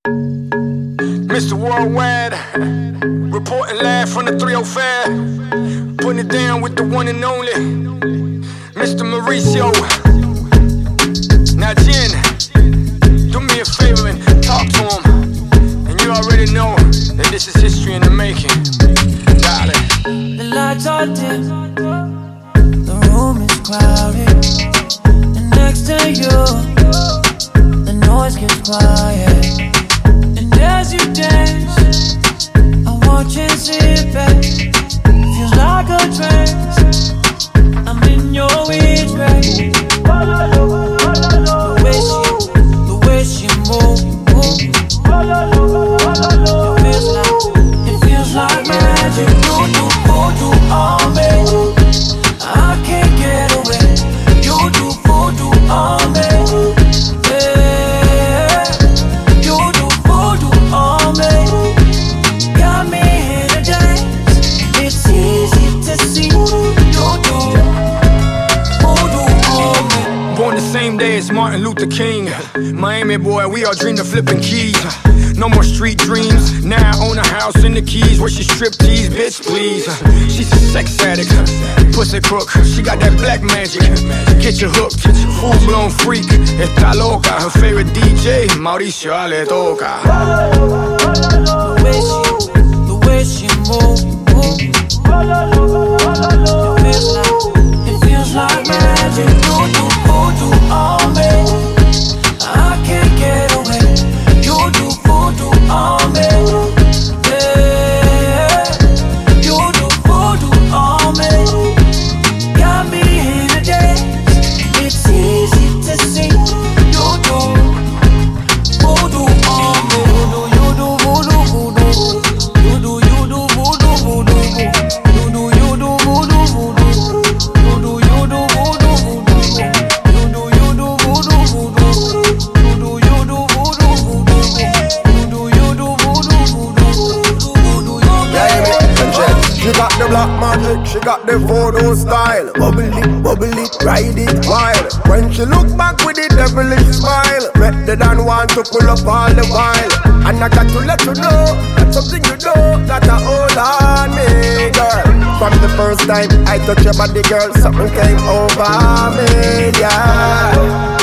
Mr. Worldwide, reporting live from the 305, putting it down with the one and only Mr. Mauricio. Now Jen, do me a favor and talk to him, and you already know that this is history in the making, darling. The lights are dim, the room is crowded, and next to you, the noise gets quiet. As you dance, I watch and sit back. Feels like a trance. I'm in your ear. The way she moves. It feels like magic. You do voodoo on me. I can't get away. You do voodoo on me. Same day as Martin Luther King. Miami boy, we all dreamed of flipping keys. No more street dreams. Now I own a house in the Keys where she strip tease, bitch please. She's a sex addict, pussy crook. She got that black magic, get you hooked. Full blown freak, está loca. Her favorite DJ, Mauricio le toca. The way she moves. It feels like magic. You do voodoo on me. I can't get away. You do voodoo on me. Yeah. You do voodoo on me. Got me in a daze. It's easy to see. You do voodoo on me. You do voodoo, voodoo. You do voodoo, voodoo. You do voodoo, voodoo. She got the black magic, she got the voodoo style. Bubble it, ride it wild. When she look back with the devilish smile, better than want to pull up all the while. And I got to let you know that's something you know that I hold on me, girl. From the first time I touch your body, girl, something came over me, yeah.